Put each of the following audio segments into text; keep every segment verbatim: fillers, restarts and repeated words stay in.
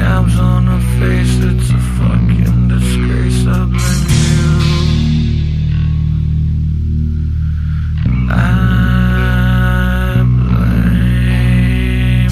scabs on her face. It's a fucking disgrace. I blame you. I blame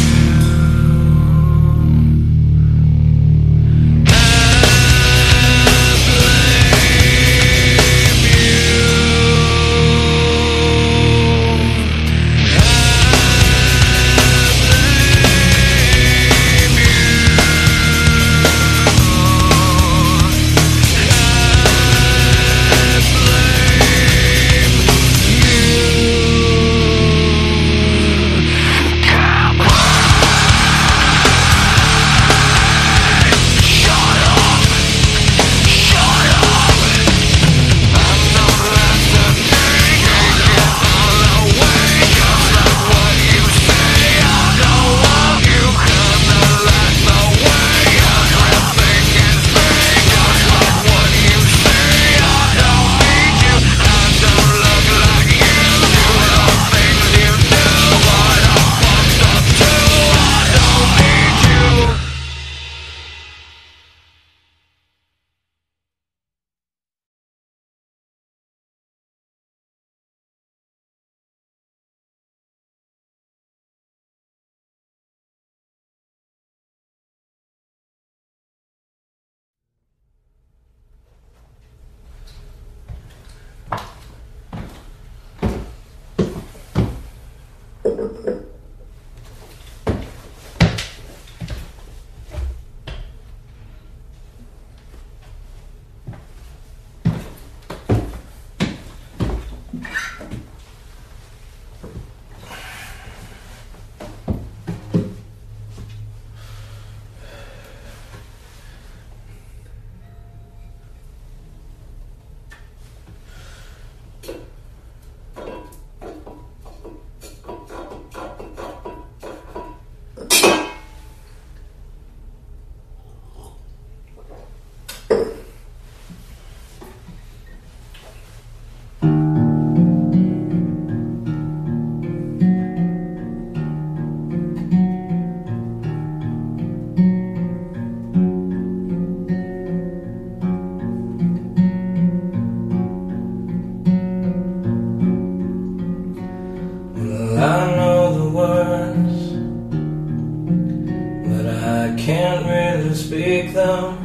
can't really speak them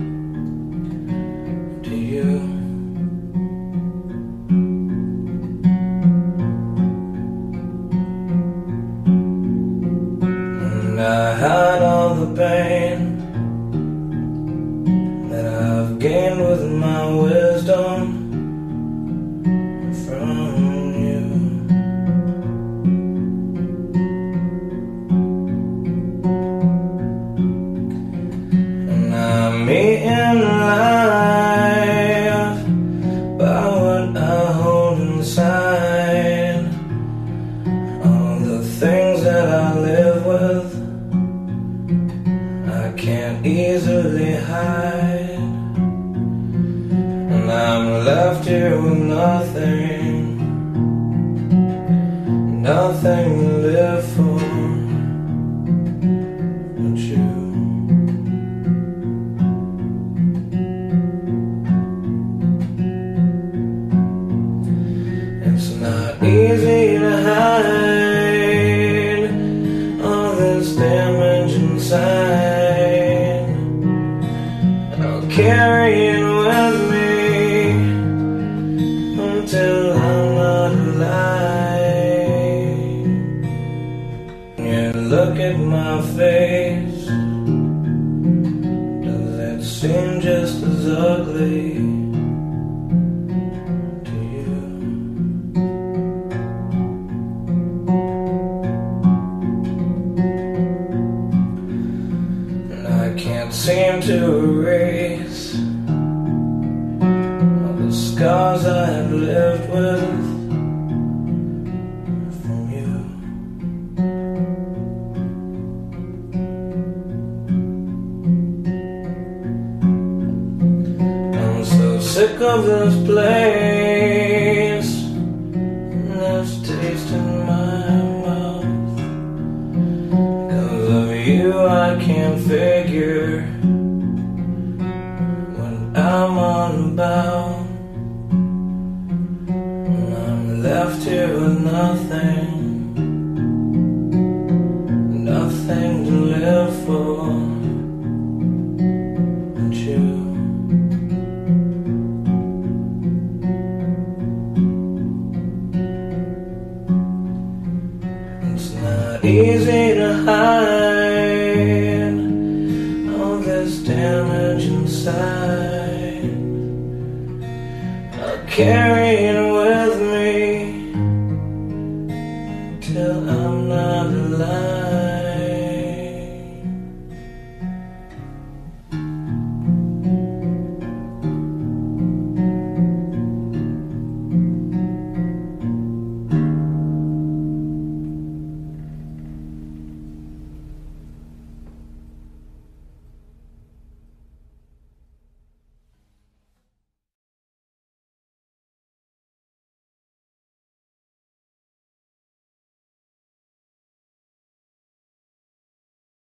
to you. And I hide all the pain that I've gained with my wisdom from you. And I'm eating alive by what I hold inside, all the things that I live with I can't easily hide. And I'm left here with nothing, nothing to live for but you. It's not easy to hide all this damage inside. I'll carry it with me until I'm not alive. You look at my face, does it seem just as ugly to you? And I can't seem to erase all the scars I have lived with from you. I'm so sick of this place and this taste in my mouth. 'Cause of you I can't figure left here with nothing, nothing to live for but you. It's not easy to hide